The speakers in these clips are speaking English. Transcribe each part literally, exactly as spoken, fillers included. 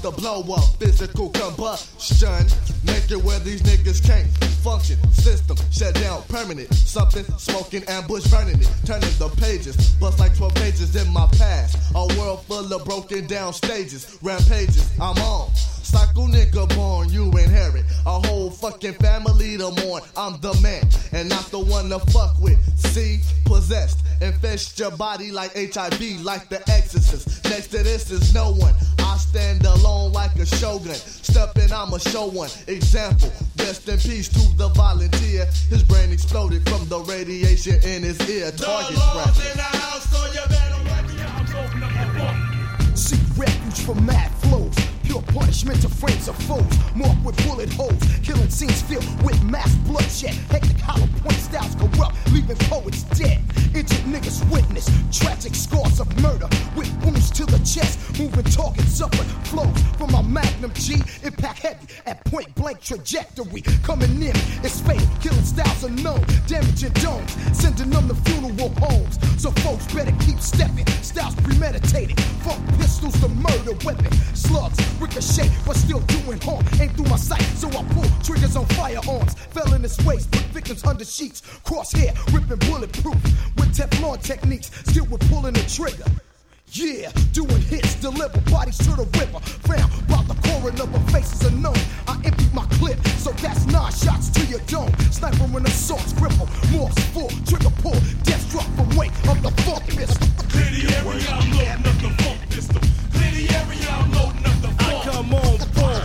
the blow up, physical combustion. Make it where these niggas can't function. System shut down, permanent. Something smoking, ambush burning it. Turning the pages, bust like twelve pages in my past. A world full of broken down stages, rampages. I'm on. Cycle nigga born, you inherit a whole fucking family to mourn. I'm the man, and not the one to fuck with. See, possessed, infest your body like H I V, like the exorcist. Next to this is no one. I stand alone like a shogun. Steppin', I'ma show one example. Rest in peace to the volunteer. His brain exploded from the radiation in his ear. Target practice. In the house, so you better ready. I'm open up my book. Seek refuge from mad flows. Pure punishment to frames of foes. Marked with bullet holes. Killing scenes filled with mass bloodshed. Hectic hollow point styles corrupt, leaving poets dead. Injured niggas witness tragic scars of murder with wounds to the chest. Moving targets upward flows from my Magnum G. Impact heavy at point blank trajectory. Coming in, it's fatal. Killing styles unknown. Damaging domes. Sending them to funeral homes. So folks better keep stepping. Styles premeditated. Funk pistols the murder weapon. Slugs ricochet, but still doing harm. Aim through my sight, so I pull triggers on firearms. Fell in his waist, put victims under sheets. Crosshair, ripping bulletproof. With Teflon techniques, still we're pulling the trigger. Yeah, doing hits, deliver bodies to the river. Found by the coroner, but faces unknown. I emptied my clip, so that's nine shots to your dome. Sniper in assaults, ripple, morphs full, trigger pull, death struck from weight of the funk pistol. Clear the area, I'm loading up the funk pistol. Clear the area, I'm loading up the funk. I come on,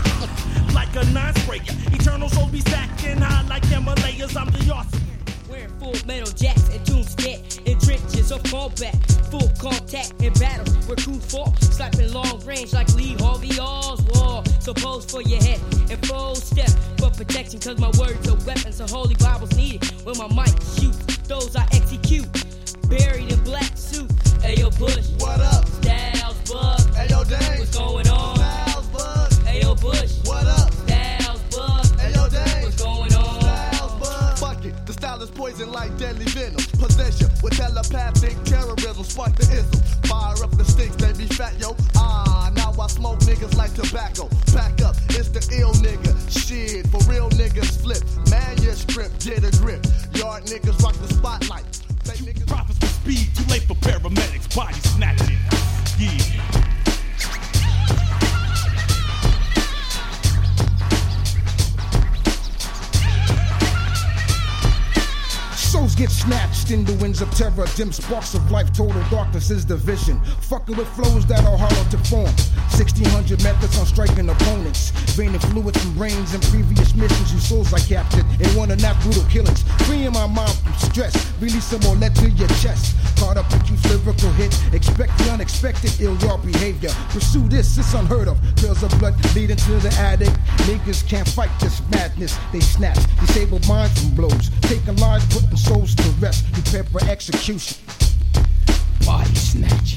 boom, like a nine sprayer. Eternal souls be stacking high like Himalayas. I'm the arson. Wearing full metal jacks and doomsday in trenches of combat. Full contact in battle where crew fall. Slapping long range like Lee Harvey Oswald. So pose for your head and full step for protection. Cause my words are weapons. So holy Bible's needed when my mic shoots. Those I execute. Buried in black suit. Ayo Bush. What up? Styles Bug. Ayo Dang. What's going on? Styles Bug. Ayo Bush. What up? Styles Bug. Ayo Dang. What's going on? Styles Bug. Fuck it. The style is poison like deadly venom. Possession with telepathic terrorism. Spark the ism. Fire up the sticks, they be fat, yo. Ah, now I smoke niggas like tobacco. Pack up, it's the ill nigga. Shit, for real niggas flip. Manuscript, get a grip. Yard niggas rock the spotlight. Fake niggas. Prophets for speed, too late for paramedics. Body snatching. Yeah. Souls get snatched in the winds of terror. Dim sparks of life, total darkness is the vision. Fucking with flows that are hollow to form. sixteen hundred methods on striking opponents. Draining fluids from brains and previous missions. You souls I captured in one of that brutal killings. Freeing my mind from stress. Release some more lead to your chest. Caught up with you lyrical hit. Expect the unexpected, ill your behavior. Pursue this, it's unheard of. Trails of blood leading to the attic. Niggas can't fight this madness. They snatch, disable minds from blows. Taking lives, putting souls to rest. Prepare for execution. Body snatch.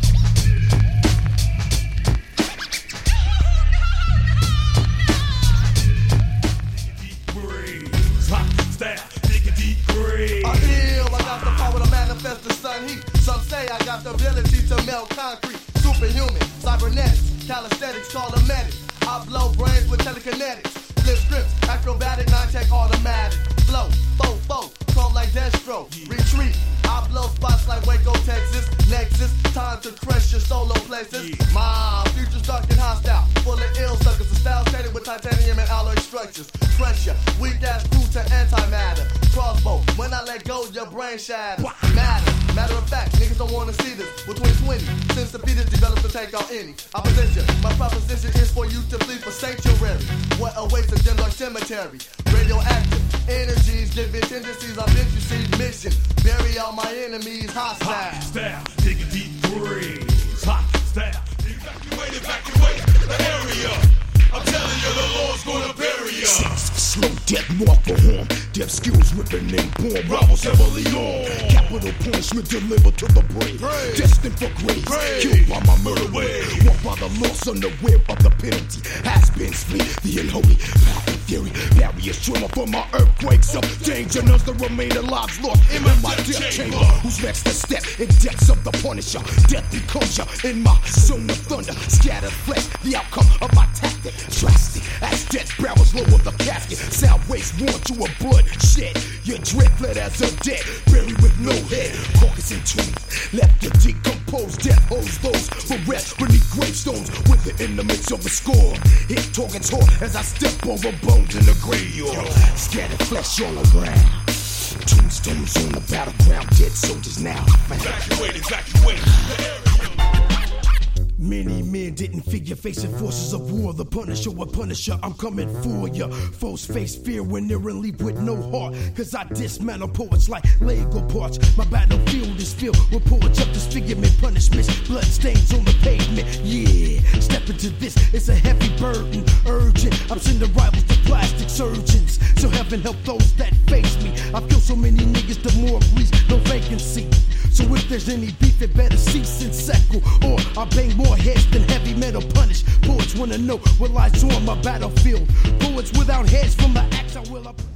I feel I got the power to manifest the sun heat. Some say I got the ability to melt concrete. Superhuman, cybernetics, calisthenics, call them medics. I blow brains with telekinetics. Flip scripts, acrobatic, nine-tech, automatic. Flow, foe, foe, come like Destro. Retreat, I blow spots like Waco, Texas. Nexus, time to crush your solo places. My future's dark and hostile, full of ill suckers. The style shaded with titanium and alloy structures. Pressure, weak ass crew to antimatter. Crossbow, when I let go, your brain shatters. Matter, matter of fact, niggas don't wanna see this. Between twenty, since the fetus developed to take out any opposition. My proposition is for you to flee for sanctuary. What awaits a dim dark cemetery? Radioactive energies, giving tendencies. I'm interested mission. Bury all my enemies, hostile. Hot style, dig a deep graves. Hot style, evacuate, evacuate the area. I'm telling you, the Lord's gonna bury you. Slow death, walk for home. Death skills ripping in born rivals heavily on. Capital punishment delivered to the brave. Destined for graves. Killed by my murder wave. Walked by the loss on the web of the penalty. Has-beens flee the unholy path of fury. Barriers tremor from my earthquakes of danger. None to remain alive, lost in my death chamber. Who's next to step in depths of the Punisher? Death becomes ya in my zone of thunder. Scattered flesh, the outcome of my tactic. Drastic as death barrels lower the casket. Sound waves warn to a blood shed. Your dread fled as a dead, buried with no head. Carcass and tomb, left to decompose. Death holds those for rest beneath gravestones with the intimates of a score. Hit targets hard as I step over bones in the graveyard. Scattered flesh all around. Tombstones on the battleground, dead soldiers now found. Evacuate, evacuate the area. Many men didn't figure facing forces of war. The Punisher, a Punisher, I'm coming for ya. Foes face fear when they're in leap with no heart. Cause I dismantle poets like Lego parts. My battlefield is filled with poets of disfigurement, punishments, blood stains on the pavement. Yeah, step into this, it's a heavy burden, urgent. I'm sending rivals to plastic surgeons. So heaven help those that face me. I feel so many niggas, the more grease, no vacancy. So if there's any beef, it better cease and settle. Or I bang more heads than heavy metal punish. Poets wanna know what lies on my battlefield. Poets without heads from the axe I will up.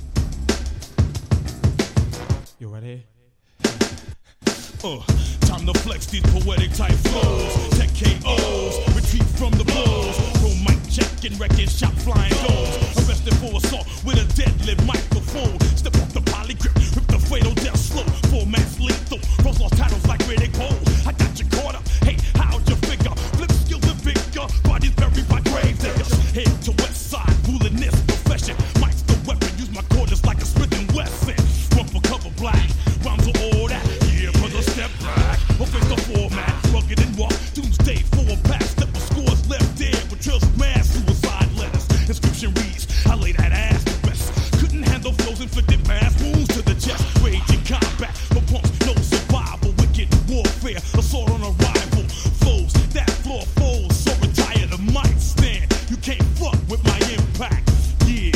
You ready? Uh, time to flex these poetic type flows. Tech K Os, retreat from the blows. Pro mic check and wreckage shot flying domes. Arrested for assault with a deadly microphone. Step off the poly grip, rip the fatal death slow. Formats lethal, pros lost titles like Riddick Bowl. I got you caught up, hey, how'd you figure? Flip skills and vigor, bodies buried by grave diggers. Head to west side, ruling this profession. Mike's the weapon, use my quarters like a Smith and Wesson. Run for cover black, rhymes are all that. Yeah, brother, step back. Offense the format, rugged and raw. Doomsday for a pack, step of scores left dead with trails of mass suicide letters. Inscription reads, I lay that ass to rest. Couldn't handle flows, inflicted mass wounds to the chest. Raging combat, for punks, no survival. Wicked warfare, assault on a rival. Foes, that floor foes, so retire the mic stand. You can't fuck with my impact, yeah.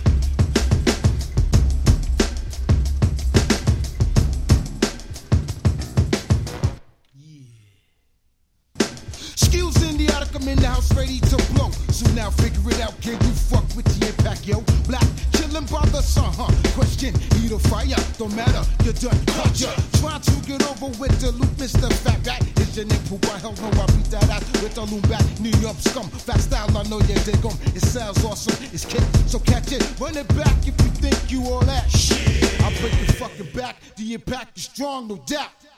Skills in the attic, I'm in the house ready to blow. So now figure it out, can you fuck with the impact, yo? Black, chillin' by the sun, huh? Question, heat or fire, don't matter, you're done, caught ya. Try to get over with the loop, Mister Fat Rat. Is your name Poopa? Hell no, I beat that ass with the loom back. New York scum, fat style, I know you dig 'em. It sounds awesome, it's kick, so catch it. Run it back if you think you all that shit. I'll break your fucking back, the impact is strong, no doubt.